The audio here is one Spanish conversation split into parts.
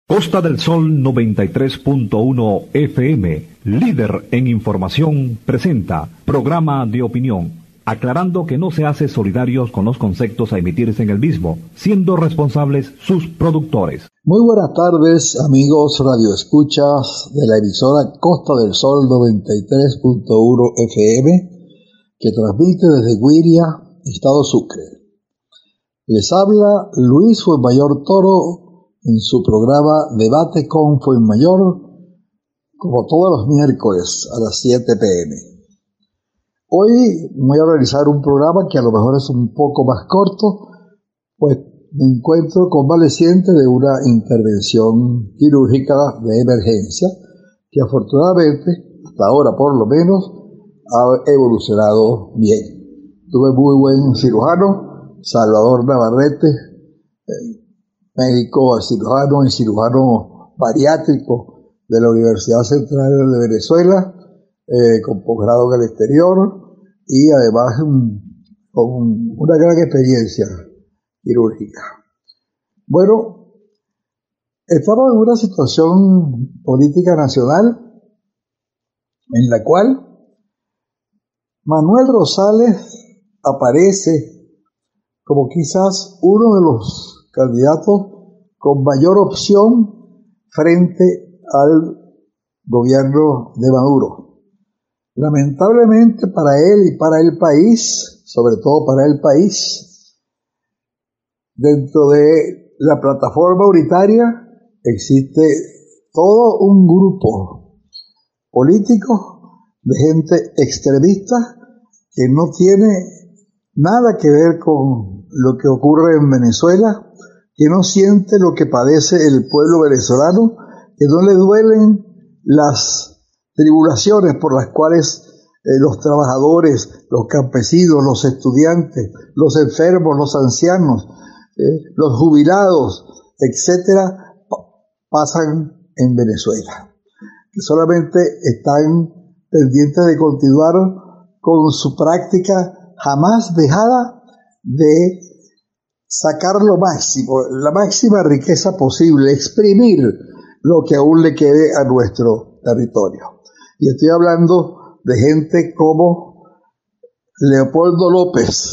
Costa del Sol 93.1 FM, líder en información, presenta programa de opinión, aclarando que no se hace solidarios con los conceptos a emitirse en el mismo, siendo responsables sus productores. Muy buenas tardes, amigos radioescuchas de la emisora Costa del Sol 93.1 FM, que transmite desde Guiria, Estado Sucre. Les habla Luis Fuenmayor Toro en su programa Debate con Fuenmayor, como todos los miércoles a las 7 p.m. Hoy voy a realizar un programa que a lo mejor es un poco más corto, pues me encuentro convaleciente de una intervención quirúrgica de emergencia que afortunadamente, hasta ahora por lo menos, ha evolucionado bien. Tuve muy buen cirujano, Salvador Navarrete, médico cirujano y cirujano bariátrico de la Universidad Central de Venezuela, con posgrado en el exterior y además con una gran experiencia quirúrgica. Bueno, estamos en una situación política nacional en la cual Manuel Rosales aparece como quizás uno de los candidatos con mayor opción frente al gobierno de Maduro. Lamentablemente para él y para el país, sobre todo para el país, dentro de la plataforma unitaria existe todo un grupo político de gente extremista que no tiene nada que ver con lo que ocurre en Venezuela, que no siente lo que padece el pueblo venezolano, que no le duelen las tribulaciones por las cuales los trabajadores, los campesinos, los estudiantes, los enfermos, los ancianos, los jubilados, etcétera, pasan en Venezuela, que solamente están pendientes de continuar con su práctica jamás dejada de sacar lo máximo, la máxima riqueza posible, exprimir lo que aún le quede a nuestro territorio. Y estoy hablando de gente como Leopoldo López,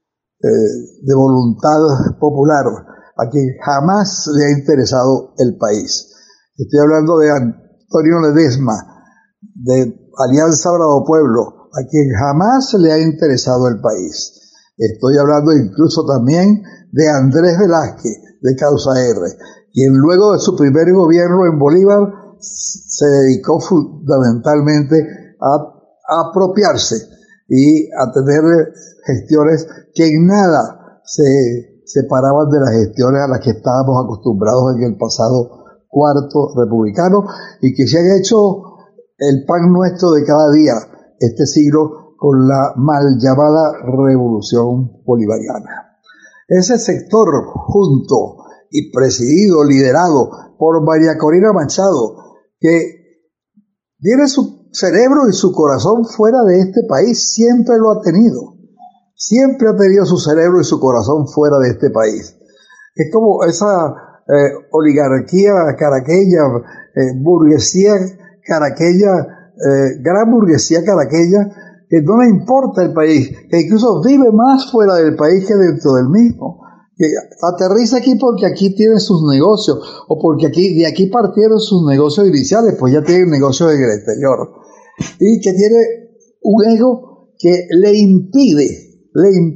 de Voluntad Popular, a quien jamás le ha interesado el país. Estoy hablando de Antonio Ledesma, de Alianza Bravo Pueblo, a quien jamás le ha interesado el país. Estoy hablando incluso también de Andrés Velázquez, de Causa R, quien luego de su primer gobierno en Bolívar se dedicó fundamentalmente a apropiarse y a tener gestiones que en nada se separaban de las gestiones a las que estábamos acostumbrados en el pasado cuarto republicano y que se han hecho el pan nuestro de cada día este siglo con la mal llamada revolución bolivariana. Ese sector junto y presidido, liderado por María Corina Machado, que tiene su cerebro y su corazón fuera de este país, siempre lo ha tenido. Siempre ha tenido su cerebro y su corazón fuera de este país. Es como esa oligarquía caraqueña, burguesía caraqueña, gran burguesía caraqueña, que no le importa el país, que incluso vive más fuera del país que dentro del mismo, que aterriza aquí porque aquí tiene sus negocios, o porque de aquí partieron sus negocios iniciales, pues ya tienen negocios en el exterior, y que tiene un ego que le impide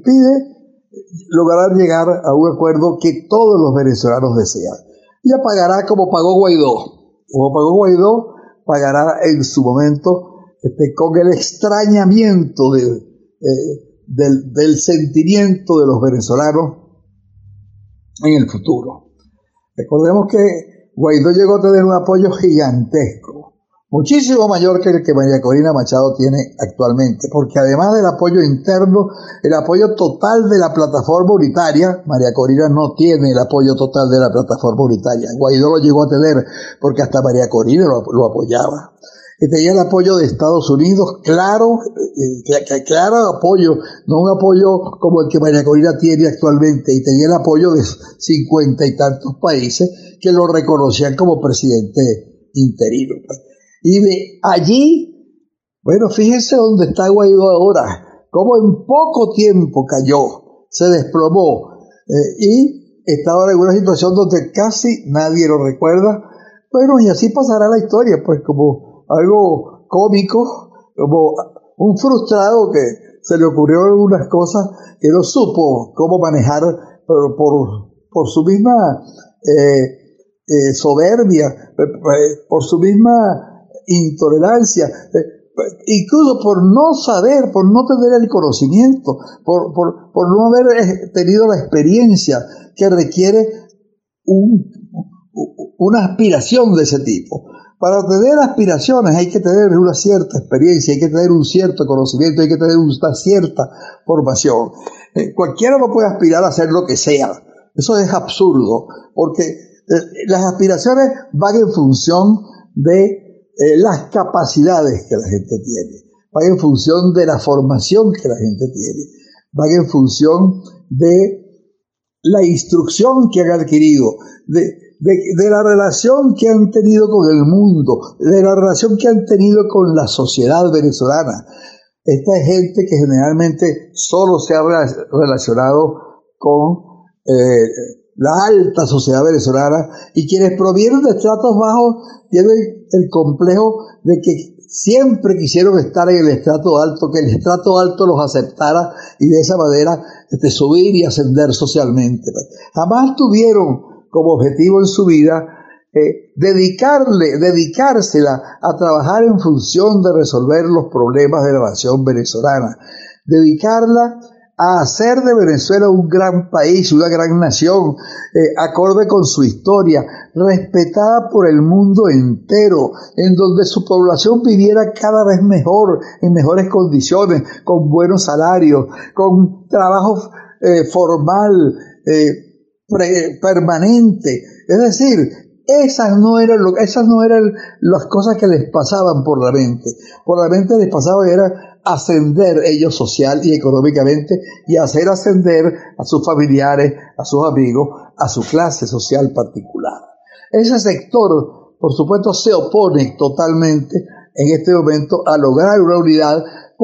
lograr llegar a un acuerdo que todos los venezolanos desean. Ya pagará como pagó Guaidó, pagará en su momento con el extrañamiento del sentimiento de los venezolanos en el futuro. Recordemos que Guaidó llegó a tener un apoyo gigantesco, muchísimo mayor que el que María Corina Machado tiene actualmente, porque además del apoyo interno, el apoyo total de la plataforma unitaria, María Corina no tiene el apoyo total de la plataforma unitaria. Guaidó lo llegó a tener porque hasta María Corina lo apoyaba. que tenía el apoyo de Estados Unidos, claro apoyo, no un apoyo como el que María Corina tiene actualmente, y tenía el apoyo de 50 y tantos países que lo reconocían como presidente interino. Y de allí, bueno, fíjense dónde está Guaidó ahora, cómo en poco tiempo cayó, se desplomó, y está ahora en una situación donde casi nadie lo recuerda. Bueno, y así pasará la historia, pues como algo cómico, como un frustrado que se le ocurrió algunas cosas que no supo cómo manejar por su misma soberbia, por su misma intolerancia, incluso por no saber, por no tener el conocimiento, por no haber tenido la experiencia que requiere una aspiración de ese tipo. Para tener aspiraciones hay que tener una cierta experiencia, hay que tener un cierto conocimiento, hay que tener una cierta formación. Cualquiera no puede aspirar a hacer lo que sea. Eso es absurdo, porque las aspiraciones van en función de las capacidades que la gente tiene, van en función de la formación que la gente tiene, van en función de la instrucción que han adquirido, de la relación que han tenido con el mundo, de la relación que han tenido con la sociedad venezolana. Esta es gente que generalmente solo se ha relacionado con la alta sociedad venezolana, y quienes provienen de estratos bajos tienen el complejo de que siempre quisieron estar en el estrato alto, que el estrato alto los aceptara y de esa manera subir y ascender socialmente. Jamás tuvieron como objetivo en su vida dedicársela a trabajar en función de resolver los problemas de la nación venezolana, dedicarla a hacer de Venezuela un gran país, una gran nación, acorde con su historia, respetada por el mundo entero, en donde su población viviera cada vez mejor, en mejores condiciones, con buenos salarios, con trabajo formal, permanente. Es decir, esas no eran las cosas que les pasaban por la mente. Por la mente les pasaba era ascender ellos social y económicamente, y hacer ascender a sus familiares, a sus amigos, a su clase social particular. Ese sector, por supuesto, se opone totalmente en este momento a lograr una unidad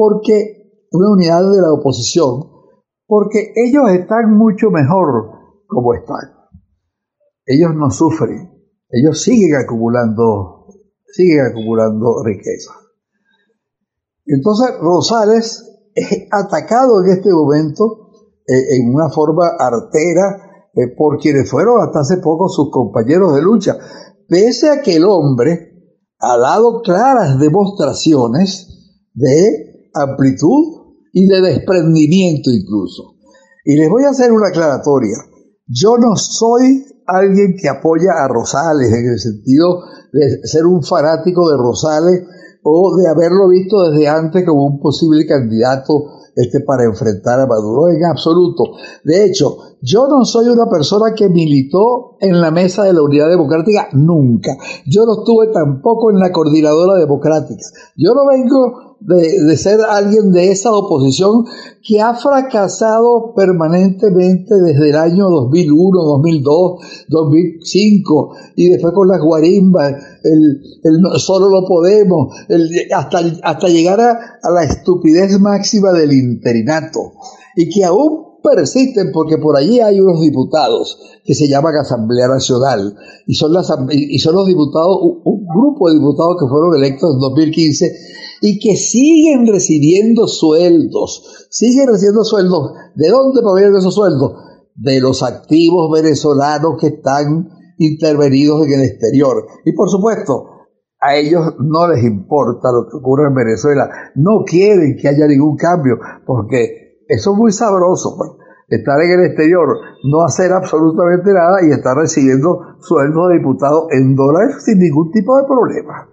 de la oposición, porque ellos están mucho mejor como están. Ellos no sufren, ellos siguen acumulando riqueza. Entonces Rosales es atacado en este momento en una forma artera por quienes fueron hasta hace poco sus compañeros de lucha, pese a que el hombre ha dado claras demostraciones de amplitud y de desprendimiento incluso. Y les voy a hacer una aclaratoria. Yo no soy alguien que apoya a Rosales en el sentido de ser un fanático de Rosales o de haberlo visto desde antes como un posible candidato para enfrentar a Maduro, en absoluto. De hecho, yo no soy una persona que militó en la Mesa de la Unidad Democrática nunca. Yo no estuve tampoco en la Coordinadora Democrática. Yo no vengo de ser alguien de esa oposición que ha fracasado permanentemente desde el año 2001, 2002, 2005, y después con las guarimbas, solo no podemos, hasta llegar a la estupidez máxima del interinato, y que aún persisten, porque por allí hay unos diputados que se llaman Asamblea Nacional, y son los diputados, un grupo de diputados que fueron electos en 2015 y que siguen recibiendo sueldos. ¿De dónde provienen esos sueldos? De los activos venezolanos que están intervenidos en el exterior. Y por supuesto, a ellos no les importa lo que ocurre en Venezuela, no quieren que haya ningún cambio, porque eso es muy sabroso, pues, estar en el exterior, no hacer absolutamente nada y estar recibiendo sueldos de diputados en dólares sin ningún tipo de problema.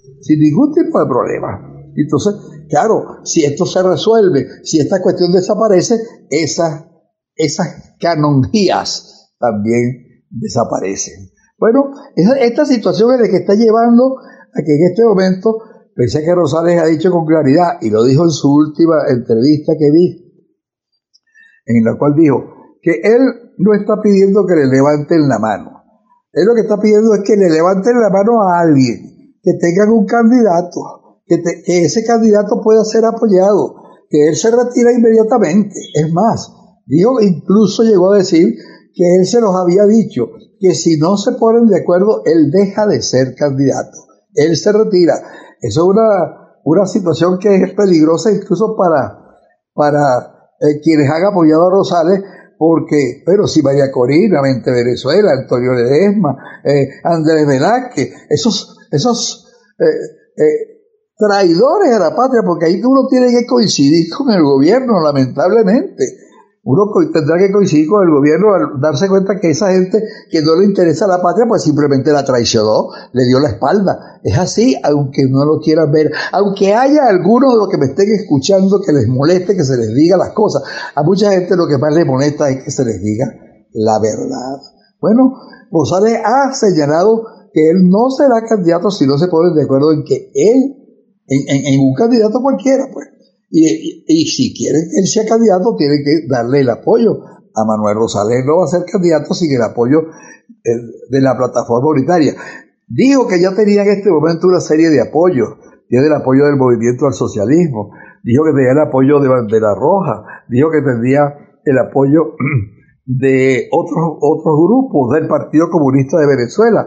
Entonces, claro, si esto se resuelve, si esta cuestión desaparece, esas canonjías también desaparecen. Bueno, esta situación es la que está llevando a que en este momento Pensé que Rosales ha dicho con claridad, y lo dijo en su última entrevista que vi, en la cual dijo que él no está pidiendo que le levanten la mano. Él lo que está pidiendo es que le levanten la mano a alguien, que tengan un candidato, que ese candidato pueda ser apoyado, que él se retira inmediatamente. Es más, dijo, incluso llegó a decir que él se los había dicho, que si no se ponen de acuerdo, él deja de ser candidato. Él se retira. Eso es una situación que es peligrosa incluso para quienes han apoyado a Rosales, porque, pero si María Corina, Mente Venezuela, Antonio Ledesma, Andrés Velázquez, esos traidores a la patria, porque ahí uno tiene que coincidir con el gobierno, lamentablemente. Uno tendrá que coincidir con el gobierno al darse cuenta que esa gente que no le interesa la patria, pues simplemente la traicionó, le dio la espalda. Es así, aunque no lo quieran ver. Aunque haya algunos de los que me estén escuchando que les moleste que se les diga las cosas. A mucha gente lo que más les molesta es que se les diga la verdad. Bueno, Rosales ha señalado que él no será candidato si no se ponen de acuerdo en que él, en un candidato cualquiera, pues. Y si quieren que él sea candidato, tienen que darle el apoyo a Manuel Rosales. No va a ser candidato sin el apoyo de la plataforma unitaria. Dijo que ya tenía en este momento una serie de apoyos. Tiene el apoyo del Movimiento al Socialismo. Dijo que tenía el apoyo de Bandera Roja. Dijo que tendría el apoyo de otros grupos del Partido Comunista de Venezuela.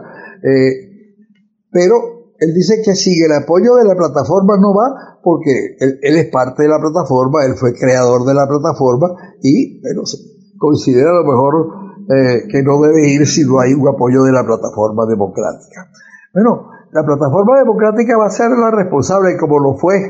Pero él dice que sin el apoyo de la plataforma no va, porque él es parte de la plataforma, él fue creador de la plataforma y considera a lo mejor que no debe ir si no hay un apoyo de la plataforma democrática. Bueno, la plataforma democrática va a ser la responsable, como lo fue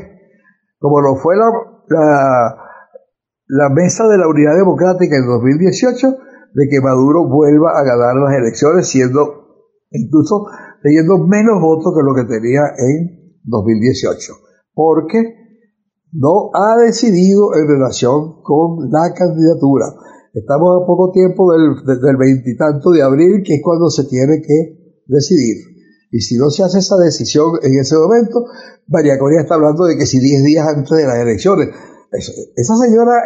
la mesa de la Unidad Democrática en 2018, de que Maduro vuelva a ganar las elecciones, incluso teniendo menos votos que lo que tenía en 2018, porque no ha decidido en relación con la candidatura. Estamos a poco tiempo del 20 y tanto de abril, que es cuando se tiene que decidir. Y si no se hace esa decisión en ese momento, María Corina está hablando de que si 10 días antes de las elecciones. Esa señora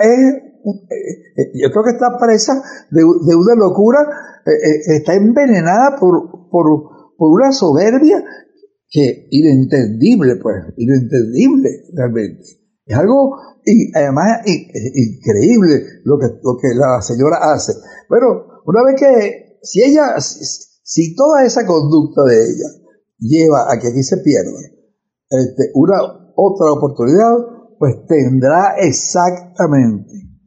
yo creo que está presa de una locura, está envenenada por una soberbia que inentendible realmente. Es algo además increíble lo que la señora hace. Bueno, una vez que si toda esa conducta de ella lleva a que aquí se pierda una otra oportunidad, pues tendrá exactamente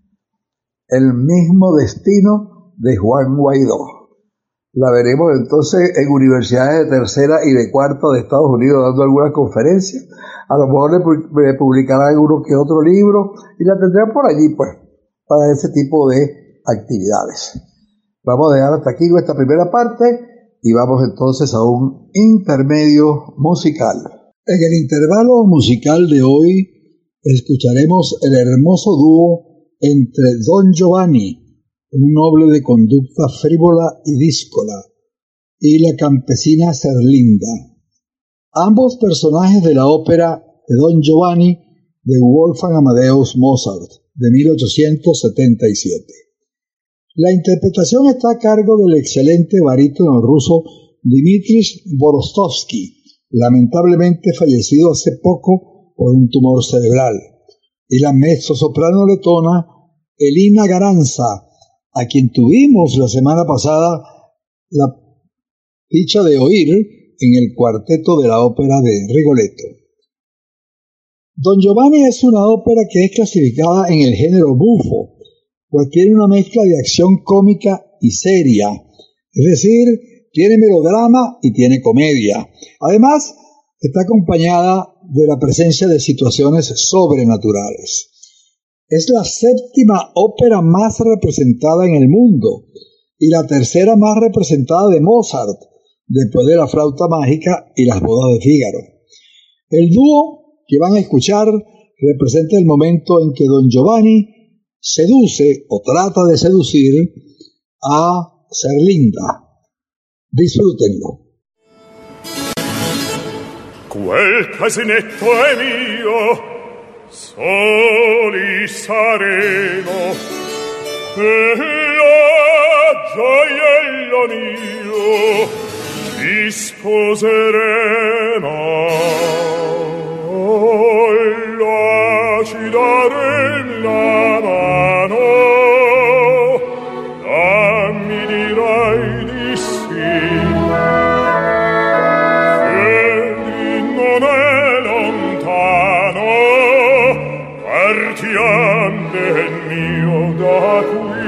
el mismo destino de Juan Guaidó. La veremos entonces en universidades de tercera y de cuarta de Estados Unidos dando algunas conferencias. A lo mejor le publicarán uno que otro libro y la tendrán por allí, pues, para ese tipo de actividades. Vamos a dejar hasta aquí nuestra primera parte y vamos entonces a un intermedio musical. En el intervalo musical de hoy escucharemos el hermoso dúo entre Don Giovanni, un noble de conducta frívola y díscola, y la campesina Zerlinda, ambos personajes de la ópera de Don Giovanni de Wolfgang Amadeus Mozart de 1877. La interpretación está a cargo del excelente barítono ruso Dmitri Borostovsky, lamentablemente fallecido hace poco por un tumor cerebral, y la mezzosoprano letona Elina Garanza, a quien tuvimos la semana pasada la dicha de oír en el cuarteto de la ópera de Rigoletto. Don Giovanni es una ópera que es clasificada en el género bufo, pues tiene una mezcla de acción cómica y seria, es decir, tiene melodrama y tiene comedia. Además, está acompañada de la presencia de situaciones sobrenaturales. Es la séptima ópera más representada en el mundo y la tercera más representada de Mozart, después de La flauta mágica y Las bodas de Fígaro. El dúo que van a escuchar representa el momento en que Don Giovanni seduce o trata de seducir a Zerlinda. Disfrútenlo. Quel casinetto è mio, soli saremo, e la gioiello mio ci sposeremo. La ci darem la mano, mi dirai di sì. Egli non è lontano, partiam del mio da qui.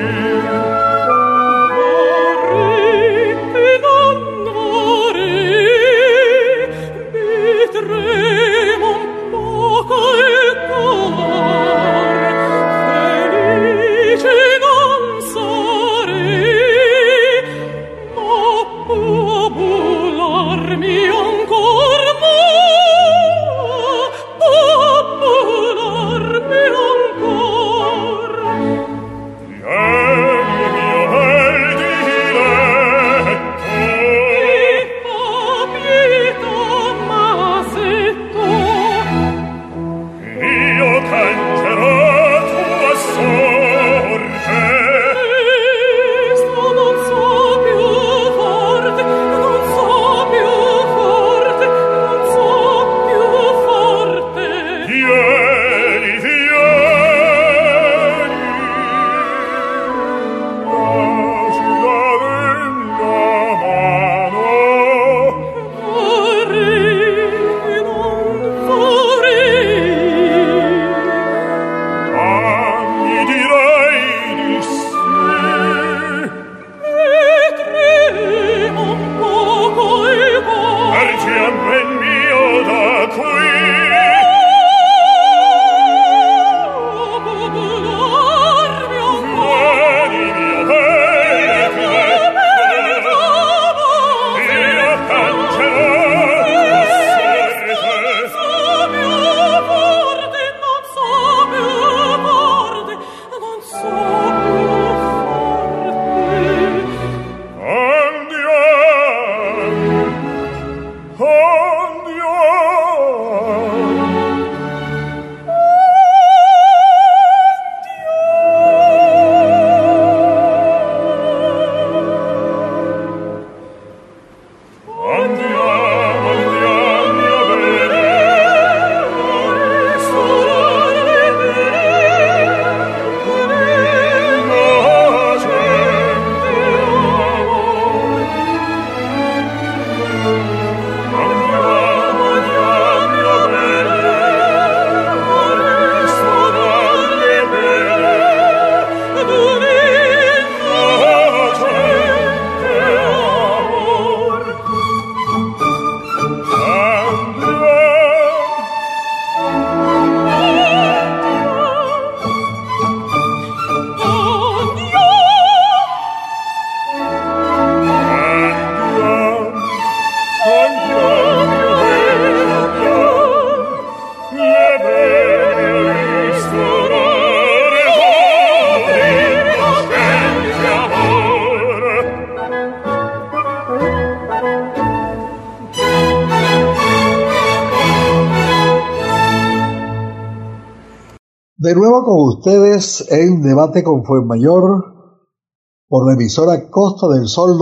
De nuevo con ustedes en Debate con Fuenmayor por la emisora Costa del Sol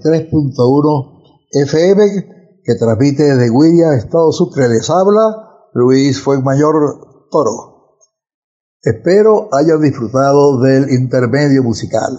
93.1 FM que transmite desde Guilla, Estado Sucre. Les habla Luis Fuenmayor Toro. Espero hayan disfrutado del intermedio musical.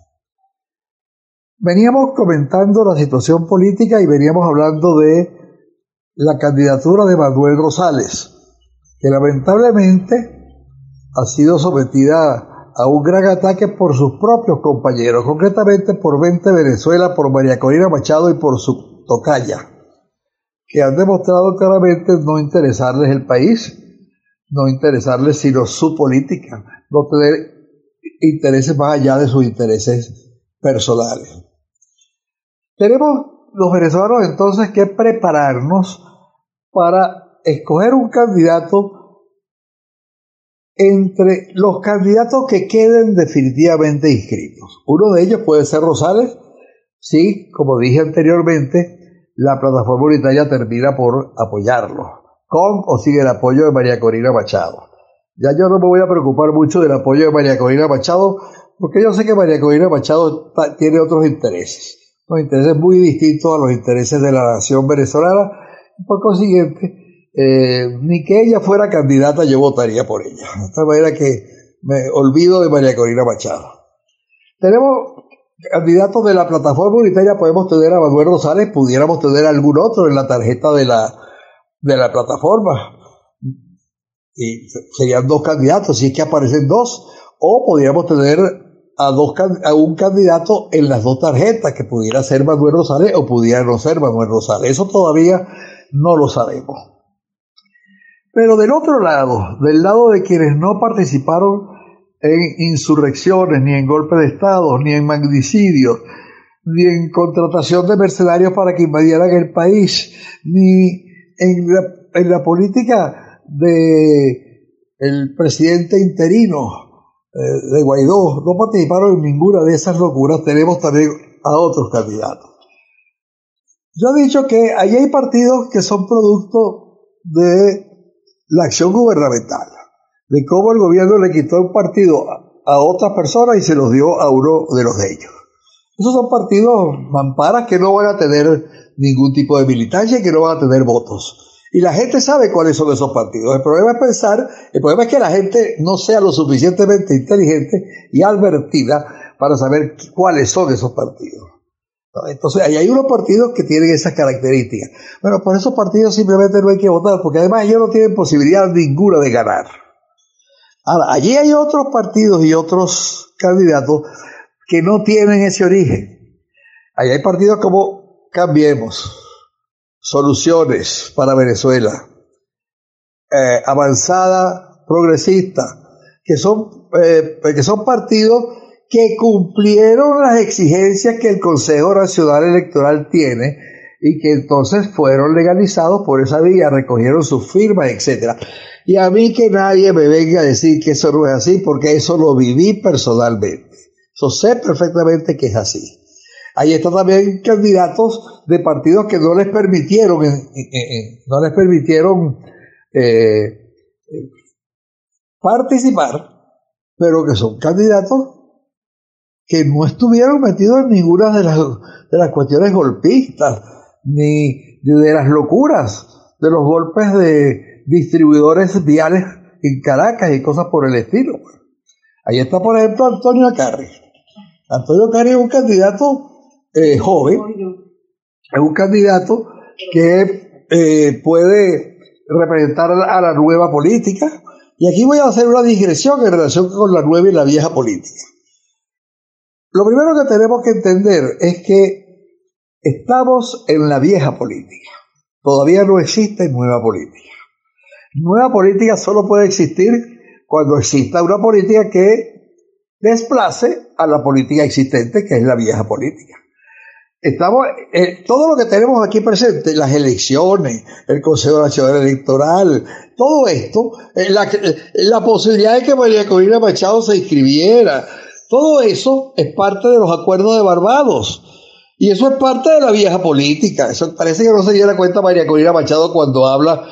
Veníamos comentando la situación política y veníamos hablando de la candidatura de Manuel Rosales, que lamentablemente ha sido sometida a un gran ataque por sus propios compañeros, concretamente por 20 Venezuela, por María Corina Machado y por su tocaya, que han demostrado claramente no interesarles el país, no interesarles sino su política, no tener intereses más allá de sus intereses personales. Tenemos los venezolanos entonces que prepararnos para escoger un candidato entre los candidatos que queden definitivamente inscritos. Uno de ellos puede ser Rosales, sí, como dije anteriormente, la plataforma unitaria termina por apoyarlo, con o sin el apoyo de María Corina Machado. Ya yo no me voy a preocupar mucho del apoyo de María Corina Machado, porque yo sé que María Corina Machado tiene otros intereses muy distintos a los intereses de la nación venezolana. Por consiguiente, ni que ella fuera candidata yo votaría por ella. De esta manera que me olvido de María Corina Machado. Tenemos candidatos de la plataforma unitaria, podemos tener a Manuel Rosales, pudiéramos tener algún otro en la tarjeta de la plataforma. Y serían dos candidatos, si es que aparecen dos, o podríamos tener a un candidato en las dos tarjetas, que pudiera ser Manuel Rosales o pudiera no ser Manuel Rosales. Eso todavía no lo sabemos. Pero del otro lado, del lado de quienes no participaron en insurrecciones, ni en golpes de Estado, ni en magnicidios, ni en contratación de mercenarios para que invadieran el país, ni en la política de el presidente interino de Guaidó, no participaron en ninguna de esas locuras. Tenemos también a otros candidatos. Yo he dicho que allí hay partidos que son producto de la acción gubernamental, de cómo el gobierno le quitó un partido a otras personas y se los dio a uno de los de ellos. Esos son partidos mamparas que no van a tener ningún tipo de militancia y que no van a tener votos. Y la gente sabe cuáles son esos partidos. El problema es que la gente no sea lo suficientemente inteligente y advertida para saber cuáles son esos partidos. Entonces, ahí hay unos partidos que tienen esas características. Bueno, por esos partidos simplemente no hay que votar, porque además ellos no tienen posibilidad ninguna de ganar. Ahora, allí hay otros partidos y otros candidatos que no tienen ese origen. Ahí hay partidos como Cambiemos, Soluciones para Venezuela, Avanzada Progresista, que son partidos que cumplieron las exigencias que el Consejo Nacional Electoral tiene y que entonces fueron legalizados por esa vía, recogieron sus firmas, etcétera. Y a mí que nadie me venga a decir que eso no es así, porque eso lo viví personalmente. Eso sé perfectamente que es así. Ahí están también candidatos de partidos que no les permitieron participar, pero que son candidatos que no estuvieron metidos en ninguna de las cuestiones golpistas, ni de las locuras de los golpes de distribuidores viales en Caracas y cosas por el estilo. Ahí está, por ejemplo, Antonio Acarri. Antonio Acarri es un candidato joven, es un candidato que puede representar a la nueva política. Y aquí voy a hacer una digresión en relación con la nueva y la vieja política. Lo primero que tenemos que entender es que estamos en la vieja política. Todavía no existe nueva política. Nueva política solo puede existir cuando exista una política que desplace a la política existente, que es la vieja política. Todo lo que tenemos aquí presente, las elecciones, el Consejo Nacional Electoral, todo esto, la posibilidad de que María Corina Machado se inscribiera, todo eso es parte de los acuerdos de Barbados. Y eso es parte de la vieja política. Eso parece que no se diera cuenta María Corina Machado cuando habla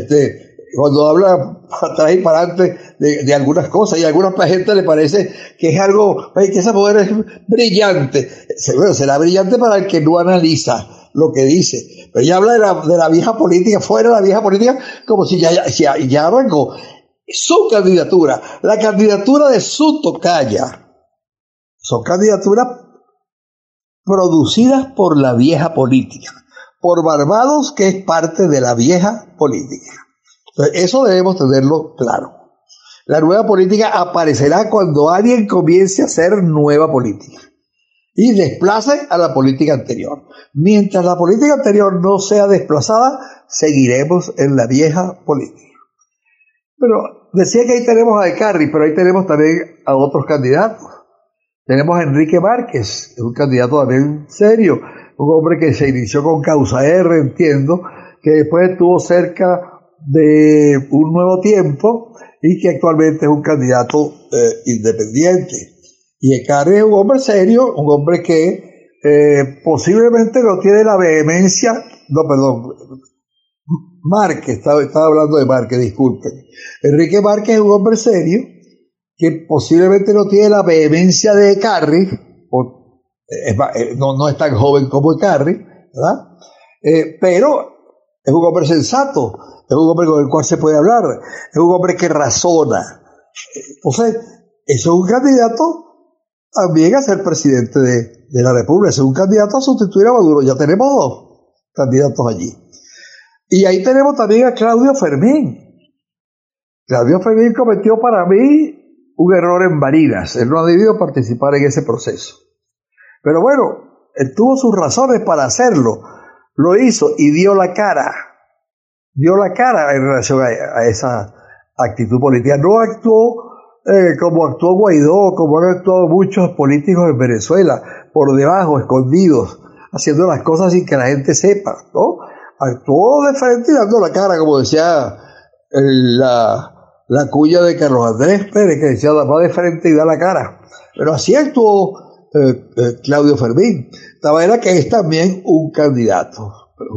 para atrás y para adelante de algunas cosas, y a alguna gente le parece que es algo, que esa mujer es brillante. Bueno, será brillante para el que no analiza lo que dice, pero ella habla de la vieja política, fuera de la vieja política, como si ya arrancó su candidatura, la candidatura de su tocaya. Son candidaturas producidas por la vieja política, por Barbados, que es parte de la vieja política. Entonces, eso debemos tenerlo claro. La nueva política aparecerá cuando alguien comience a hacer nueva política y desplace a la política anterior. Mientras la política anterior no sea desplazada, seguiremos en la vieja política. Pero decía que ahí tenemos a Acarri, pero ahí tenemos también a otros candidatos. Tenemos a Enrique Márquez, un candidato también serio, un hombre que se inició con Causa R, entiendo, que después estuvo cerca de Un Nuevo Tiempo y que actualmente es un candidato independiente. Y Acarri es un hombre serio, un hombre que posiblemente no tiene la vehemencia, Márquez, estaba hablando de Márquez, disculpen. Enrique Márquez es un hombre serio que posiblemente no tiene la vehemencia de Carri, no es tan joven como Carri, ¿verdad? Pero es un hombre sensato, es un hombre con el cual se puede hablar, es un hombre que razona. Entonces, eso es un candidato también a ser presidente de la República, es un candidato a sustituir a Maduro. Ya tenemos 2 candidatos allí. Y ahí tenemos también a Claudio Fermín. Claudio Fermín cometió para mí un error en Barinas. Él no ha debido participar en ese proceso. Pero bueno, él tuvo sus razones para hacerlo. Lo hizo y dio la cara. Dio la cara en relación a esa actitud política. No actuó como actuó Guaidó, como han actuado muchos políticos en Venezuela, por debajo, escondidos, haciendo las cosas sin que la gente sepa, ¿no? Actuó de frente y dando la cara, como decía la cuña de Carlos Andrés Pérez, que decía, va de frente y da la cara. Pero así actuó Claudio Fermín. De manera que es también un candidato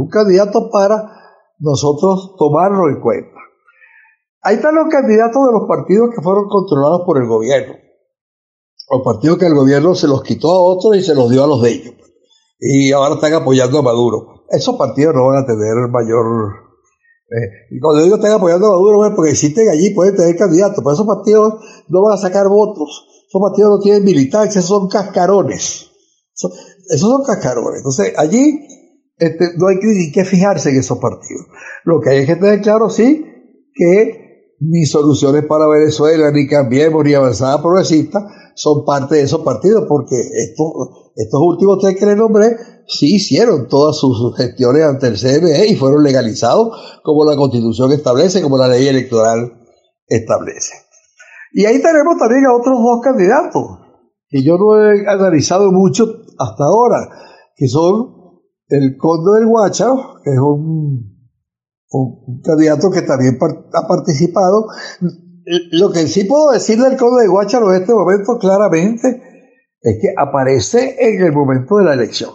para nosotros tomarlo en cuenta. Ahí están los candidatos de los partidos que fueron controlados por el gobierno. Los partidos que el gobierno se los quitó a otros y se los dio a los de ellos. Y ahora están apoyando a Maduro. Esos partidos no van a tener mayor... y cuando digo están apoyando a Maduro es porque existen allí, pueden tener candidatos, pero esos partidos no van a sacar votos. Esos partidos no tienen militancia, esos son cascarones. Esos son cascarones. Entonces, allí no hay ni que fijarse en esos partidos. Lo que hay que tener claro, sí, que ni Soluciones para Venezuela, ni Cambiemos, ni Avanzada Progresista son parte de esos partidos, porque estos últimos 3 que les nombré sí hicieron todas sus gestiones ante el CNE y fueron legalizados como la Constitución establece, como la ley electoral establece. Y ahí tenemos también a otros 2 candidatos que yo no he analizado mucho hasta ahora, que son el Conde del Guácharo, que es un candidato que también ha participado. Lo que sí puedo decir del Conde de Guácharo en este momento claramente es que aparece en el momento de la elección.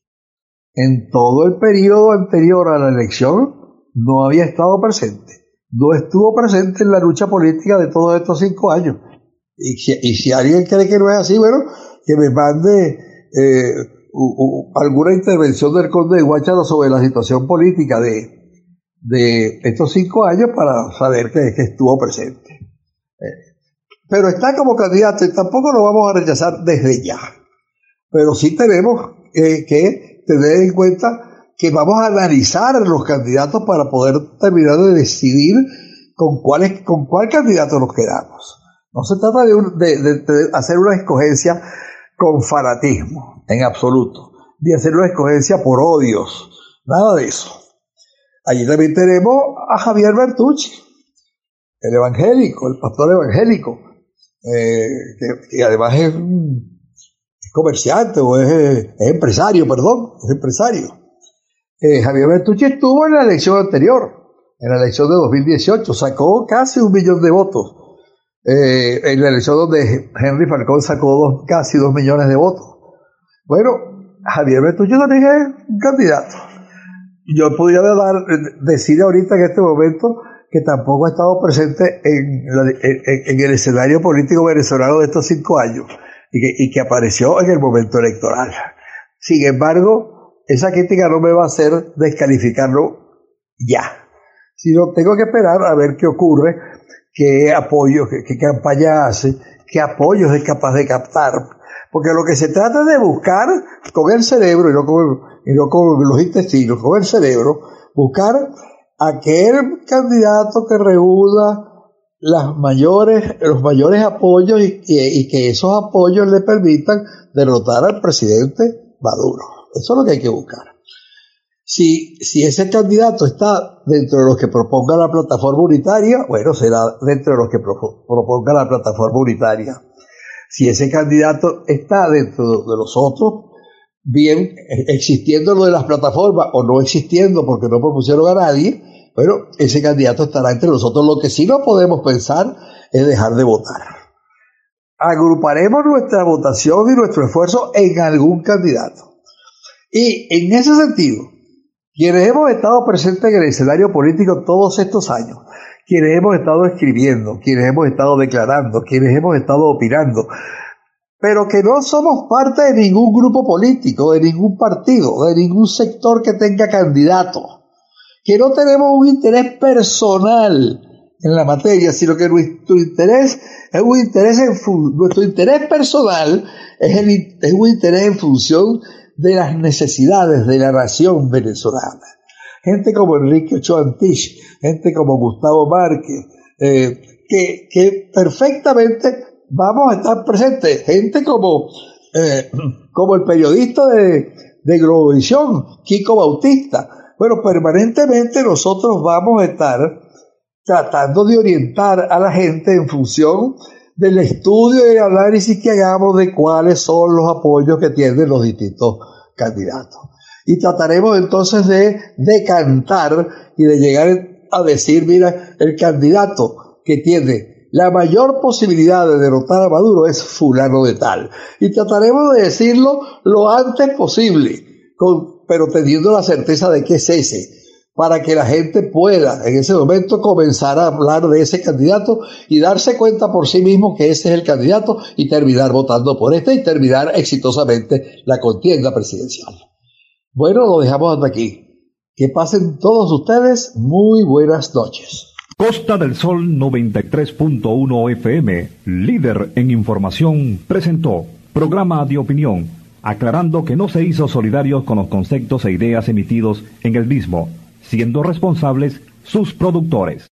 En todo el periodo anterior a la elección no había estado presente. No estuvo presente en la lucha política de todos estos 5 años. Y si alguien cree que no es así, bueno, que me mande alguna intervención del Conde de Guácharo sobre la situación política de estos 5 años para saber que estuvo presente. Pero está como candidato y tampoco lo vamos a rechazar desde ya. Pero sí tenemos que tener en cuenta que vamos a analizar los candidatos para poder terminar de decidir con cuál candidato nos quedamos. No se trata de hacer una escogencia con fanatismo, en absoluto, ni hacer una escogencia por odios, nada de eso. Allí también tenemos a Javier Bertucci, el evangélico, el pastor evangélico, que además es comerciante o es empresario, es empresario. Javier Bertucci estuvo en la elección anterior, en la elección de 2018, sacó casi 1 millón de votos. En la elección donde Henry Falcón sacó casi 2 millones de votos. Bueno, Javier Bertucci también es un candidato. Yo podría decir ahorita en este momento que tampoco ha estado presente en el escenario político venezolano de estos 5 años y que apareció en el momento electoral. Sin embargo, esa crítica no me va a hacer descalificarlo ya, sino tengo que esperar a ver qué ocurre, qué apoyo, qué campaña hace, qué apoyos es capaz de captar, porque lo que se trata es de buscar con el cerebro y no con los intestinos, con el cerebro, buscar aquel candidato que reúna los mayores apoyos y que esos apoyos le permitan derrotar al presidente Maduro. Eso es lo que hay que buscar. Si ese candidato está dentro de los que proponga la plataforma unitaria, bueno, será dentro de los que proponga la plataforma unitaria. Si ese candidato está dentro de los otros, bien existiendo lo de las plataformas o no existiendo porque no propusieron a nadie, bueno, ese candidato estará entre nosotros. Lo que sí no podemos pensar es dejar de votar. Agruparemos nuestra votación y nuestro esfuerzo en algún candidato. Y en ese sentido, quienes hemos estado presentes en el escenario político todos estos años, quienes hemos estado escribiendo, quienes hemos estado declarando, quienes hemos estado opinando, pero que no somos parte de ningún grupo político, de ningún partido, de ningún sector que tenga candidato, que no tenemos un interés personal en la materia, sino que nuestro interés es un interés nuestro interés personal es un interés en función de las necesidades de la nación venezolana. Gente como Enrique Ochoa Antich, gente como Gustavo Márquez, que perfectamente vamos a estar presentes, gente como el periodista de Globovisión, Kiko Bautista. Bueno, permanentemente nosotros vamos a estar tratando de orientar a la gente en función del estudio y el análisis que hagamos de cuáles son los apoyos que tienen los distintos candidatos. Y trataremos entonces de decantar y de llegar a decir, mira, el candidato que tiene la mayor posibilidad de derrotar a Maduro es fulano de tal. Y trataremos de decirlo lo antes posible, pero teniendo la certeza de que es ese, para que la gente pueda en ese momento comenzar a hablar de ese candidato y darse cuenta por sí mismo que ese es el candidato y terminar votando por este y terminar exitosamente la contienda presidencial. Bueno, lo dejamos hasta aquí. Que pasen todos ustedes muy buenas noches. Costa del Sol 93.1 FM, líder en información, presentó programa de opinión, aclarando que no se hizo solidarios con los conceptos e ideas emitidos en el mismo, siendo responsables sus productores.